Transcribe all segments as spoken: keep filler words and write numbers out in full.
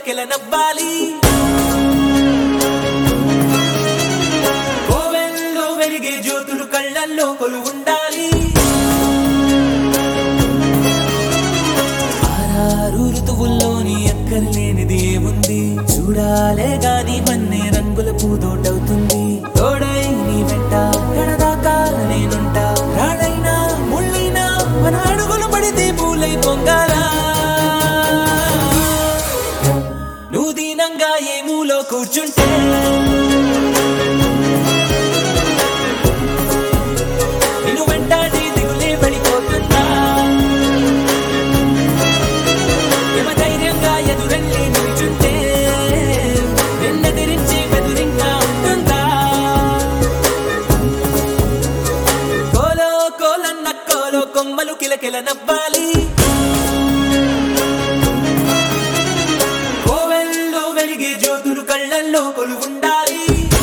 కిలకిల నవ్వాలి కోవెల్లో వెలిగే జ్యోతులు కళ్ళల్లో కొలువుండాలి ఆరారు ఋతువుల్లోని ఎక్కర్లేనిది ఏముంది చూడాలే గాని మన్నే రంగుల పూదోటవుతుంది తోడై నీ వెంట కడదాకా నేనుంటా రాడైనా ముళ్ళైనా మన అడుగులు పడితే పూలై పొంగాలా నువ్వు దీనంగా ఏ మూలో కూర్చుంటే నిన్ను వెంటాడి దిగులే పడిపోతుందా యమ ధైర్యంగా ఎదురెళ్ళి నిల్చుంటే నిన్నెదిరించి బెదురింకా ఉంటుందా కోలో కోలన్న కోలో కొమ్మలు కిలకిల నవ్వాలి కోవెల్లో వెలిగే జ్యోతులు కళ్ళల్లో కొలువుండాలి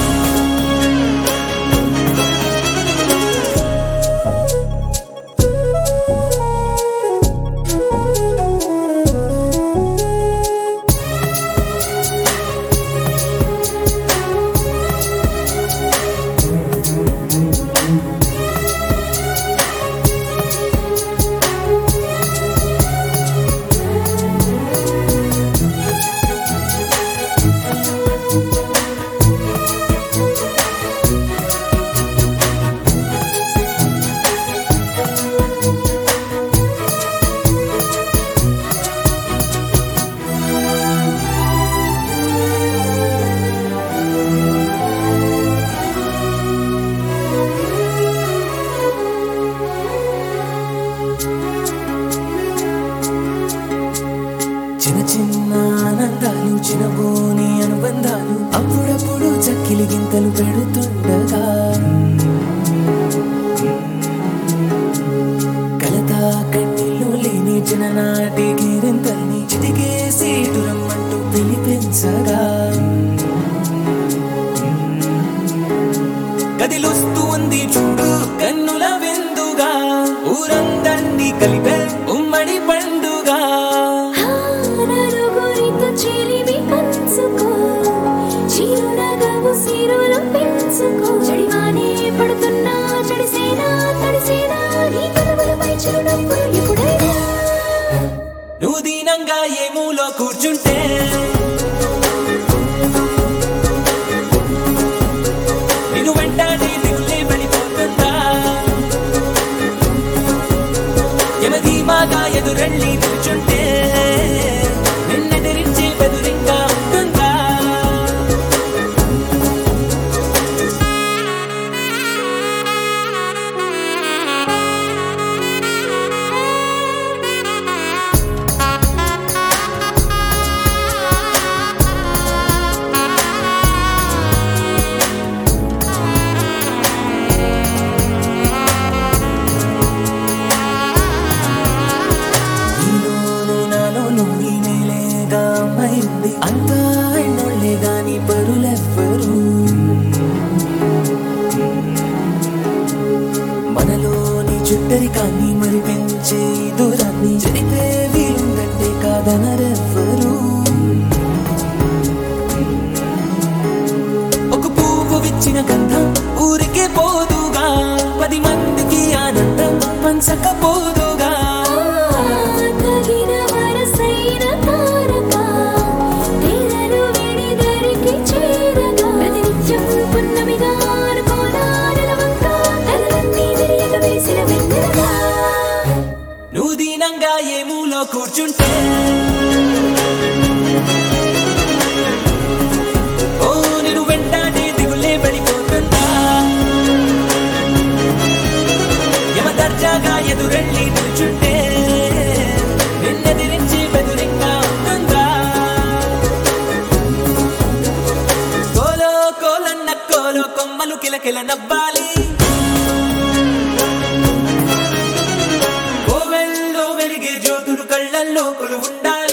చిన్న చిన్న ఆనందాలు చిన్నబోని అనుబంధాలు అప్పుడప్పుడు చక్కిలి గింతలు పెడుతుండగా కలతా కన్నీళ్ళు లేని చిన్ననాటి గిరింతల్ని చిటికేసి రమ్మంటూ పిలిపించగా గదిలొస్తూ ఉంది చూడు కన్నుల విందుగా ఊరందర్నీ కలిపే ఉమ్మడి పండుగా నువ్వు దీనంగా ఏ మూలో కూర్చుంటే నిన్ను వెంటాడి దిగులే పడిపోతుందా యమ ధీమాగా ఎదురెళ్ళి నిల్చుంటే నిన్నెదిరించి బెదురింగా ఉంటుందా అంతా ఎన్నోళ్లే గాని పరులెవ్వరు మనలోని చుట్టరికాన్ని మరి పెంచే దూరాన్ని చెరిపే వీలుందంటే కాదనరెవ్వరు ఒక పువ్వు విచ్చిన గంధం ఊరికే పోదుగా పది మందికి ఆనందం పంచకపోదుగా నువ్వు దీనంగా ఏ మూలో కూర్చుంటే ఓ నేను వెంటాడి దిగులే పడిపోతుందా యమ దర్జాగా ఎదురెళ్ళి నిల్చుంటే నిన్నెదిరించి బెదురింగా ఉంటుందా కోలో కోలన్న కోలో కొమ్మలు కిలకిల నవ్వాలి కోవెల్లో వెలిగే జ్యోతులు కళ్ళల్లో కొలువుండాలి